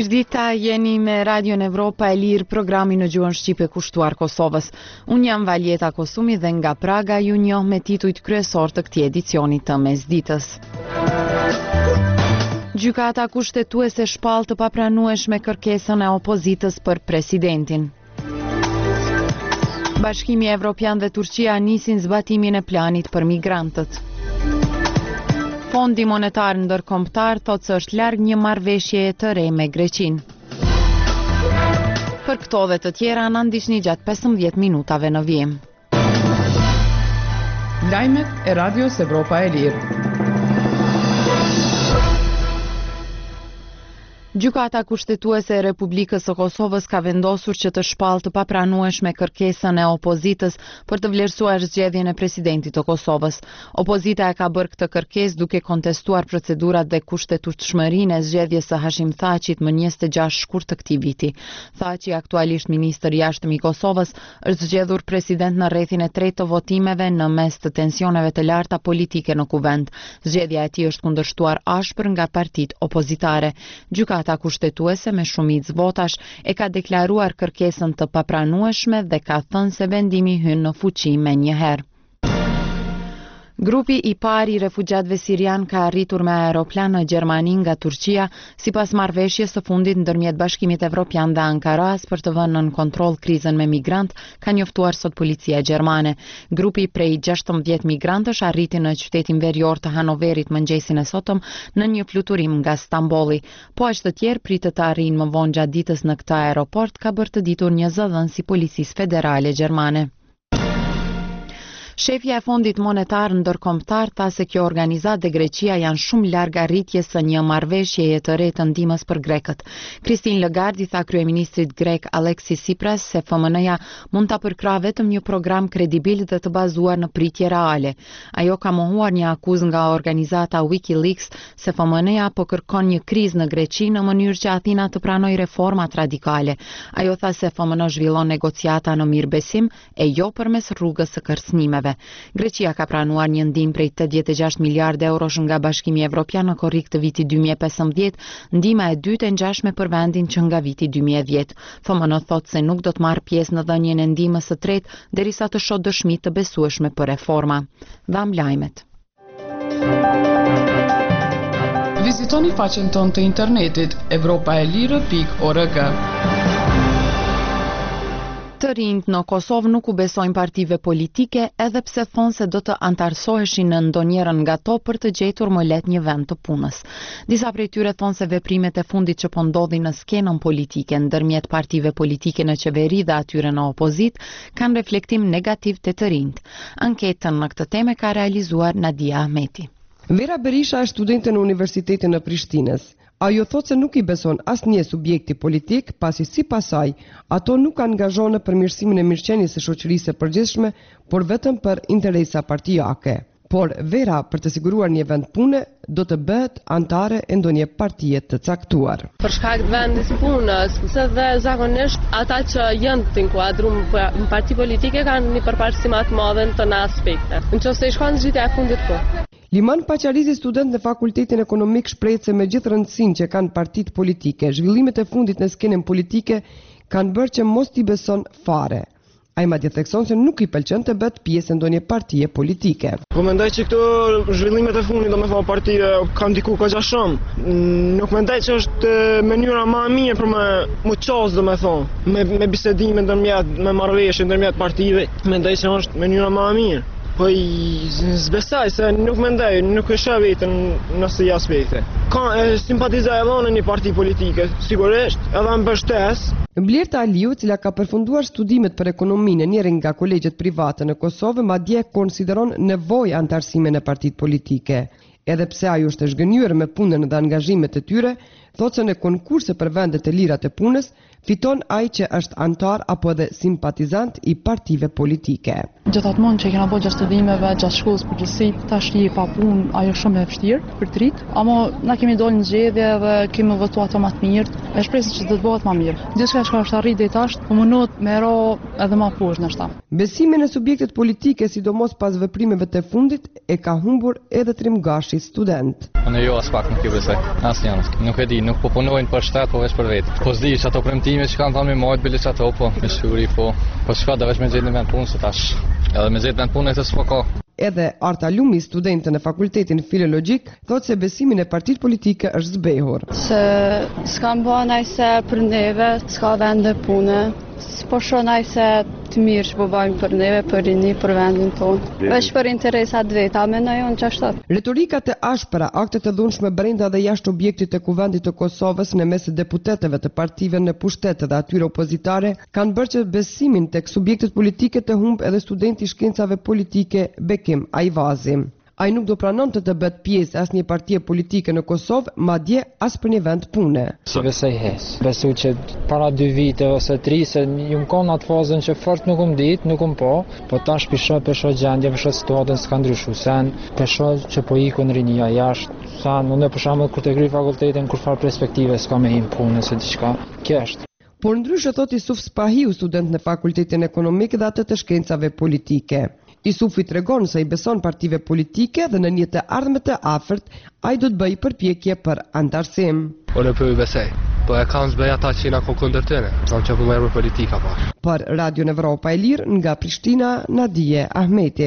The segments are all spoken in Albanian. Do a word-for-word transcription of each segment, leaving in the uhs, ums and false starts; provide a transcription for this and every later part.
Mirëdita, jeni me Radion Evropa e Lirë, programi në gjuhën shqipe kushtuar Kosovës. Unë jam Valjeta Kosumi dhe nga Praga ju njoh me titujt kryesor të këtij edicioni të mesditës. Gjykata kushtetuese shpall të papranueshme kërkesën e opozitës për presidentin. Bashkimi Evropian dhe Turqia nisin zbatimin e planit për migrantët. Fondi monetar ndërkombëtar thotë se është larg një marrëveshjeje të re me Greqinë. Për këto dhe të tjera na ndiqni gjatë pesëmbëdhjetë minutave në vijim. Lajmet e Radios Evropa e Lirë. Gjykata kushtetuese e Republikës së Kosovës ka vendosur që të shpallë të papranueshme kërkesën e opozitës për të vlerësuar zgjedhjen e presidentit të Kosovës. Opozita e ka bërë këtë kërkesë duke kontestuar procedurat dhe kushtetueshmërinë e zgjedhjes së Hashim Thaqit më njëzet e gjashtë shkurt të këtij viti. Thaqi, aktualisht ministër i jashtëm i Kosovës, është zgjedhur president në rrethin e tretë të votimeve në mes të tensioneve të larta politike në kuvend. Zgjedhja e tij është kundërshtuar ashpër nga partitë opozitare. Gjykata Gjykata kushtetuese me shumicë votash e ka deklaruar kërkesën të papranueshme dhe ka thënë se vendimi hyn në fuqi menjëherë. Grupi i parë i refugjatëve sirian ka arritur me aeroplan në Gjermani nga Turqia sipas marrëveshjes së fundit ndërmjet Bashkimit Evropian dhe Ankaras për të vënë nën kontroll krizën me migrant, ka njoftuar sot policia gjermane. Grupi prej gjashtëmbëdhjetë migrantësh arriti në qytetin verior të Hanoverit mëngjesin e sotëm në një fluturim nga Stambolli. Po aq të tjerë pritet të arrijnë më vonë gjatë ditës në këtë aeroport, ka bërë të ditur një zëdhënës i policisë federale gjermane. Shefja e Fondit Monetar Ndërkombëtar tha se kjo organizatë dhe Greqia janë shumë larg arritjes së një marrëveshjeje të re të ndihmës për grekët. Christine Lagarde i tha kryeministrit grek Alexis Tsipras se F M N-ja mund ta përkrahë vetëm një program kredibil dhe të bazuar në pritje reale. Ajo ka mohuar një akuzë nga organizata WikiLeaks se F M N-ja po kërkon një krizë në Greqi në mënyrë që Athina të pranojë reformat radikale. Ajo tha se F M N zhvillon negociata në mirëbesim e jo përmes rrugës së kërcënimeve. Greqia ka pranuar një ndihmë prej tetëdhjetë e gjashtë miliardë eurosh nga Bashkimi Evropian në korrik të vitit dy mijë e pesëmbëdhjetë, ndihma e dytë e ngjashme për vendin që nga viti dy mijë e dhjetë. F M N thotë se nuk do të marrë pjesë në dhënien e ndihmës së tretë derisa të shohë dëshmi të besueshme për reforma. Dham lajmet. Vizitoni faqen tonë të internetit evropaelire pikë org. Të rinjt në Kosovë nuk u besojnë partive politike edhe pse thonë se do të antarësoheshin në ndonjërin nga to për të gjetur më lehtë një vend të punës. Disa prej tyre thonë se veprimet e fundit që po ndodhin në skenën politike ndërmjet partive politike në qeveri dhe atyre në opozit kanë reflektim negativ te të rinjt. Anketën në këtë temë ka realizuar Nadia Ahmeti. Vera Berisha është studente në Universitetin e Prishtinës. Ajo thot se nuk i beson asnjë subjekti politik, pasi sipas saj, ato nuk angazhohen në përmirësimin e mirëqenies së shoqërisë së përgjithshme, por vetëm për interesa partijake. Por Vera, për të siguruar një vend pune, do të bëhet antare e ndonjë partie të caktuar. Për shkak të vendit punës, se dhe zakonisht ata që janë të inkuadruar në parti politike kanë një përparësi më të madhe në të aspekte. Nëse i shkon zgjidhja e fundit po. Liman Paqarizi, student në Fakultetin Ekonomik, shprehet se me gjithë rëndësinë që kanë partitë politike, zhvillimet e fundit në skenën politike kanë bërë që mos t'i beson fare. Ai madje thekson se nuk i pëlqen të bëhet pjesë e ndonjë partie politike. Po mendoj që këto zhvillimet e fundit, domethënë partia kanë diku kaq shumë. Nuk mendoj që është mënyra më e mirë për më më ços, domethënë, me me bisedime ndërmjet, me marrëveshje ndërmjet partive. Mendoj se është mënyra më e mirë. Po i zbesaj se nuk mendoj, nuk e shoh vetën në asnjë aspekte. Ka simpatizoj edhe në një parti politike, sigurisht, edhe mbështes. Blerta Aliu, cila ka përfunduar studimet për ekonominë në njërin nga kolegjet private në Kosovë, madje konsideron nevojë antarësime në partitë politike. Edhe pse ajo është e zhgënjur me punën dhe angazhimet e tyre, thotë se në konkurse për vendet e lira të punës, Fiton ai që është antar apo edhe simpatizant i partive politike. Gjithatmonë që kena bërë gjatë studimeve, gjatë shkollës përgjithësi, tash je pa punë, ajo shumë e vështirë për të rit, ama na kemi dalë në zgjedhje dhe kemi votuar ato më të mirë, e shpresoj që do të bëhet më mirë. Diçka që është arrit deri tash, po mundohet me ro edhe më poshtë ndoshta. Besimin e subjektit politike, sidomos pas veprimeve të fundit, e ka humbur edhe Trimgashi, student. Unë jo as pak nuk ju besoj, asnjë. Nuk e di, nuk po punojnë për shtat, po veç për vetë. Po s'di që ato premtime që kanë thënë me mojt bile ato, po me siguri po. Po çka do veç me gjetë në vend punë se tash. Edhe me gjetë vend punë të s'po ka. Edhe Arta Lumi, studente në Fakultetin Filologjik, thotë se besimin e partitë politike është zbehur. Se s'kam bën najse për neve, s'ka vende pune. Po shoh najse të mirë që po bëjmë për neve, për rini, për vendin tonë. Veç për interesat veta, mendoj unë që ashtu. Retorikat e ashpra, aktet e dhunshme brenda dhe jashtë objektit të Kuvendit të Kosovës në mes të deputetëve të partive në pushtet dhe atyre opozitare kanë bërë që besimin tek subjektet politike të humb edhe studenti i shkencave politike Bekim Ajvazi. Ai nuk do pranon të të bëhet pjesë asnjë partie politike në Kosovë, madje as për një vend pune. Si besoj hes. Besoj që para dy vite ose tri se ju kon atë fazën që fort nuk um dit, nuk um po, po tash pisho pesho gjendje, pesho situatën s'ka ndryshuar sen, pesho që po ikun rinia jashtë. Sa unë për shembull kur të kryej fakultetin kur fal perspektive s'ka me him punë se diçka. Kjo është. Por ndryshe thot Isuf Spahiu, student në Fakultetin Ekonomik dhe atë të shkencave politike. Isufi tregon se i beson partive politike dhe në një të ardhme të afërt, ai do të bëjë përpjekje për antarësim. Unë po i besoj, po e kam zbej ata që na kundër tyre, sa që po merr politika pa. Për Radio Evropa e Lirë nga Prishtina, Nadije Ahmeti.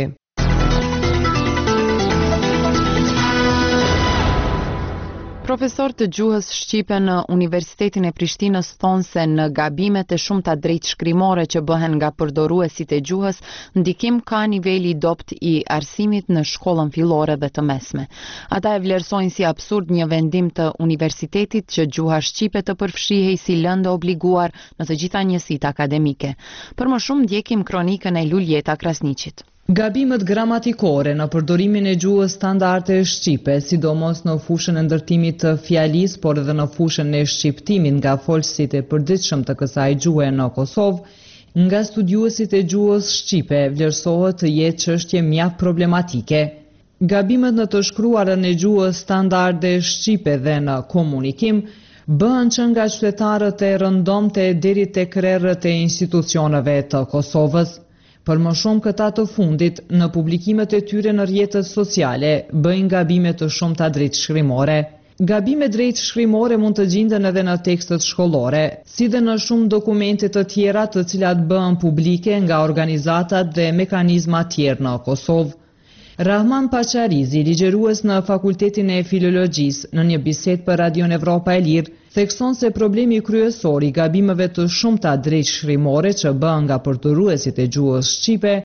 Profesor të gjuhës shqipe në Universitetin e Prishtinës thonë se në gabimet e shumta drejt shkrimore që bëhen nga përdoruesit e gjuhës, ndikim ka niveli i dopt i arsimit në shkollën fillore dhe të mesme. Ata e vlerësojnë si absurd një vendim të universitetit që gjuha shqipe të përfshihej si lëndë obliguar në të gjitha njësitë akademike. Për më shumë ndjekim kronikën e Luljeta Krasniqit. Gabimet gramatikore në përdorimin e gjuhës standarde shqipe, sidomos në fushën e ndërtimit të fjalis, por edhe në fushën e shqiptimit nga folësit e përditshëm të kësaj gjuhe në Kosovë, nga studiuesit e gjuhës shqipe vlerësohet të jetë çështje mjaft problematike. Gabimet në të shkruarën e gjuhës standarde shqipe dhe në komunikim bëhen që nga qytetarët e rëndomte deri tek krerët e institucioneve të Kosovës. Për më shumë këta të fundit, në publikimet e tyre në rrjetet sociale, bëjnë gabime të shumta drejt shkrimore. Gabime drejt shkrimore mund të gjenden edhe në tekstet shkollore, si dhe në shumë dokumente të tjera të cilat bëhen publike nga organizatat dhe mekanizma tjerë në Kosovë. Rahman Pacharizi, ligjerues në Fakultetin e Filologjisë, në një bisedë për Radio Evropa e Lirë, thekson se problemi kryesor i gabimeve të shumta drejt shkrimore që bëhen nga përdoruesit e gjuhës shqipe